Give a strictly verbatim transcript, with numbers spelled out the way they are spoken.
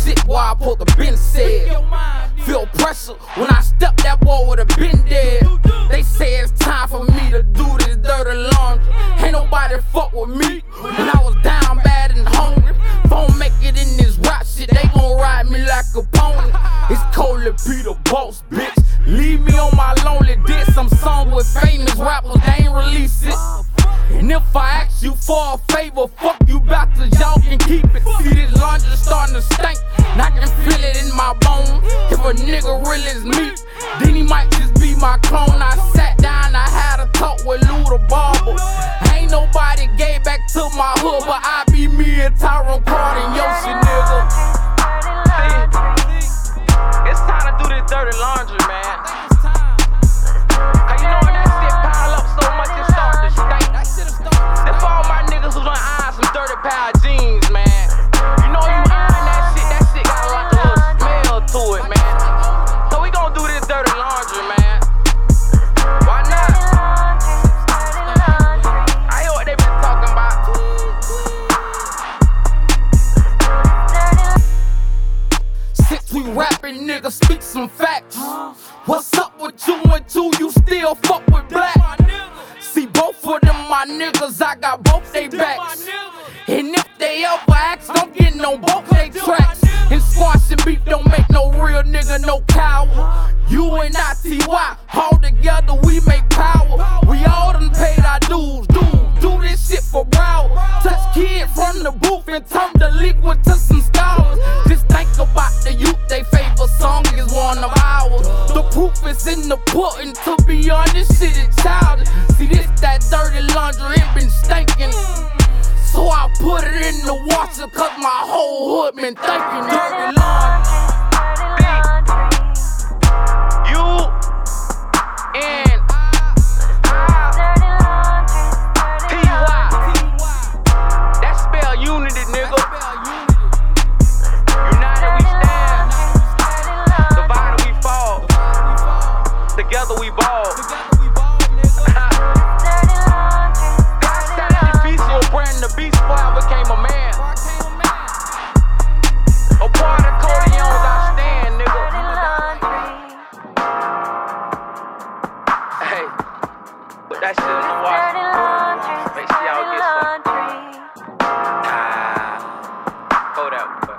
shit while I put the bin said. Feel pressure when I step, that boy would've been dead. They say it's time for me to do this dirty laundry. Ain't nobody fuck with me when I was down bad and hungry. If I don't make it in this rap shit, they gon' ride me like a pony. It's Coley Peter Boss, bitch. Leave me on my lonely. Did some songs with famous rappers, they ain't release it. And if I ask you for a favor, fuck you bastards, y'all can keep it. See this laundry starting to stink, and I can feel it in my bones. If a nigga really is me, then he might just be my clone. I sat down, I had a talk with Lou the Barber. Ain't nobody gave back to my hood, but I be me and Tyrone Carter and Yoshi, nigga. See, it's time to do this dirty laundry, man. Cause you know when that shit pile up so much it start to stink. That's for all my niggas who done iron some dirty pair of jeans, man. You know you iron that shit, that shit got like a little smell to it, man. So we gon' do this dirty laundry, man. Why not? I hear what they been talking about. Since we rapping, niggas speak some facts. What's up with you and two? You still fuck with black? See, both of them my niggas, I got both they backs. And if they ever ask, I'm getting on both they tracks. And squashing beef don't make no real nigga no coward. You and I T Y, all together we make power. We all done paid our dues, dude. Do this shit for Broward. Touch kid from the booth and turn the liquid to some scholars. Just think about the youth, they favorite song is one of ours. The proof is in the pudding, to be honest, shit is childish. See this, that dirty laundry, it been stinking. So I put it in the washer, cause my whole hood been thinking dirty laundry. You and T Y. That spell unity, nigga. United we stand, divided we fall. Together we ball. God said that the beast will brand the beast before I became a man. A part of Codeons I stand, nigga. Hey, put that shit in the wash. Make sure y'all get some. Ah, hold up.